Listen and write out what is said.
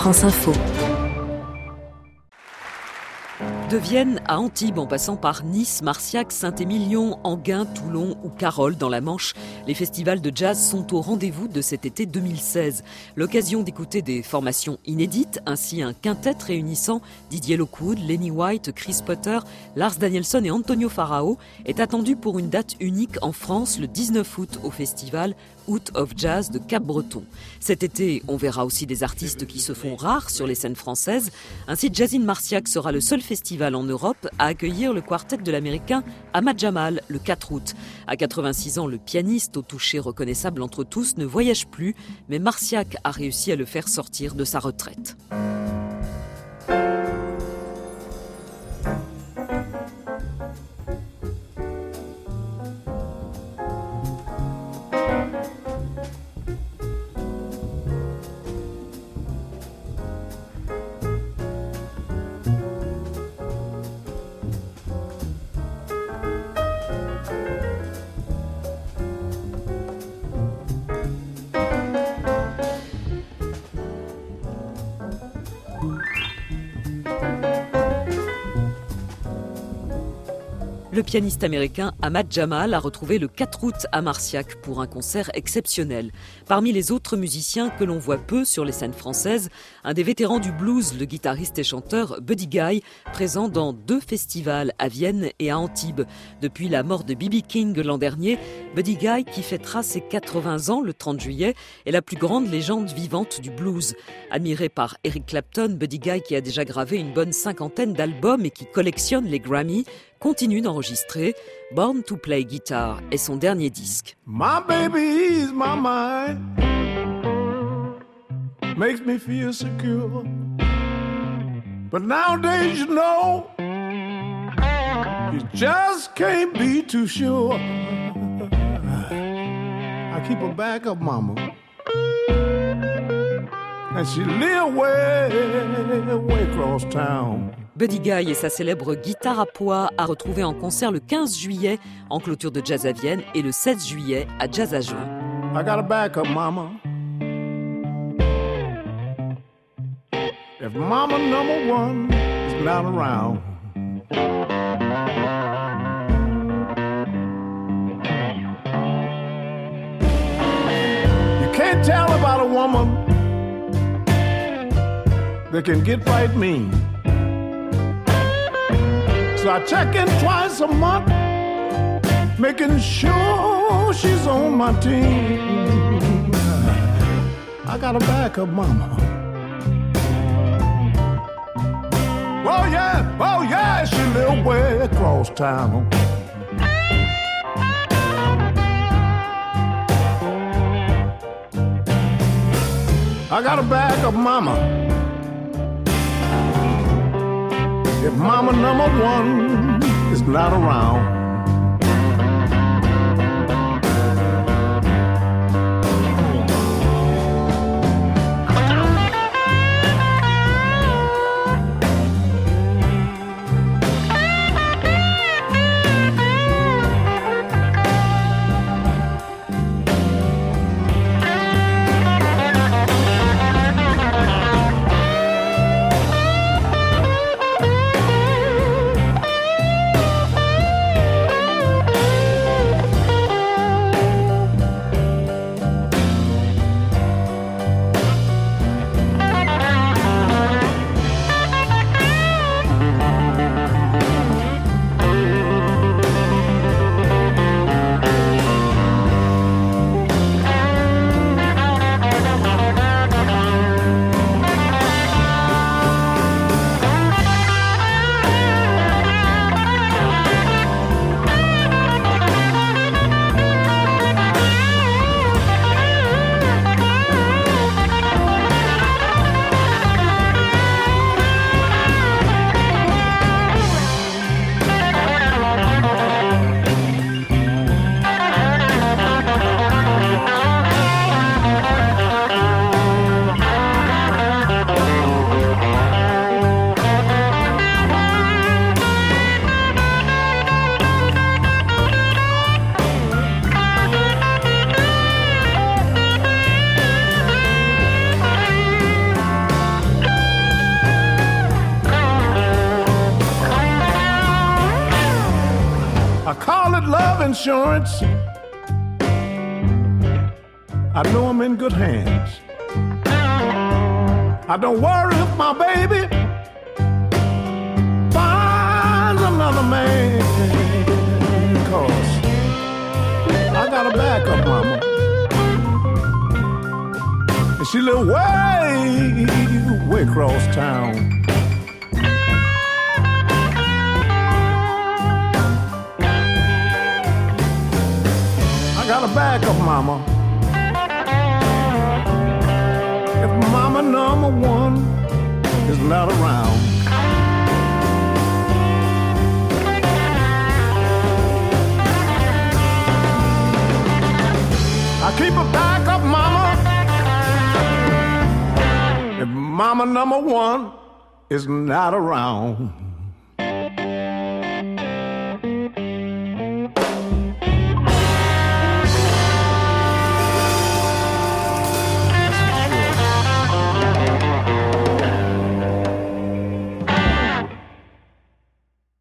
France Info. De Vienne à Antibes, en passant par Nice, Marciac, Saint-Émilion, Enghien, Toulon ou Carole dans la Manche, les festivals de jazz sont au rendez-vous de cet été 2016. L'occasion d'écouter des formations inédites, ainsi un quintet réunissant Didier Lockwood, Lenny White, Chris Potter, Lars Danielsson et Antonio Farao est attendue pour une date unique en France le 19 août au festival Out of Jazz de Cap-Breton. Cet été, on verra aussi des artistes qui se font rares sur les scènes françaises. Ainsi, Jazzin Marciac sera le seul festival en Europe à accueillir le quartet de l'américain Ahmad Jamal le 4 août. À 86 ans, le pianiste au toucher reconnaissable entre tous ne voyage plus, mais Marciac a réussi à le faire sortir de sa retraite. Le pianiste américain Ahmad Jamal a retrouvé le 4 août à Marciac pour un concert exceptionnel. Parmi les autres musiciens que l'on voit peu sur les scènes françaises, un des vétérans du blues, le guitariste et chanteur Buddy Guy, présent dans 2 festivals à Vienne et à Antibes. Depuis la mort de B.B. King l'an dernier, Buddy Guy, qui fêtera ses 80 ans le 30 juillet, est la plus grande légende vivante du blues. Admiré par Eric Clapton, Buddy Guy, qui a déjà gravé une bonne 50aine d'albums et qui collectionne les Grammy, continue d'enregistrer. Born to Play Guitar est son dernier disque. My baby is my mind, makes me feel secure. But nowadays, you know, you just can't be too sure. I keep a backup mama, and she live way across town. Buddy Guy et sa célèbre guitare à poids a retrouvé en concert le 15 juillet en clôture de Jazz à Vienne et le 16 juillet à Jazz à Juin. I got a backup mama. If mama number one is not around, you can't tell about a woman that can get right mean. So I check in twice a month, making sure she's on my team. I got a backup mama. Oh yeah, she live way across town. I got a backup mama. If mama number one is not around, insurance. I know I'm in good hands. I don't worry if my baby finds another man, 'cause I got a backup mama. And she live way across town. I got a backup mama. If mama number one is not around, I keep a backup mama. If mama number one is not around.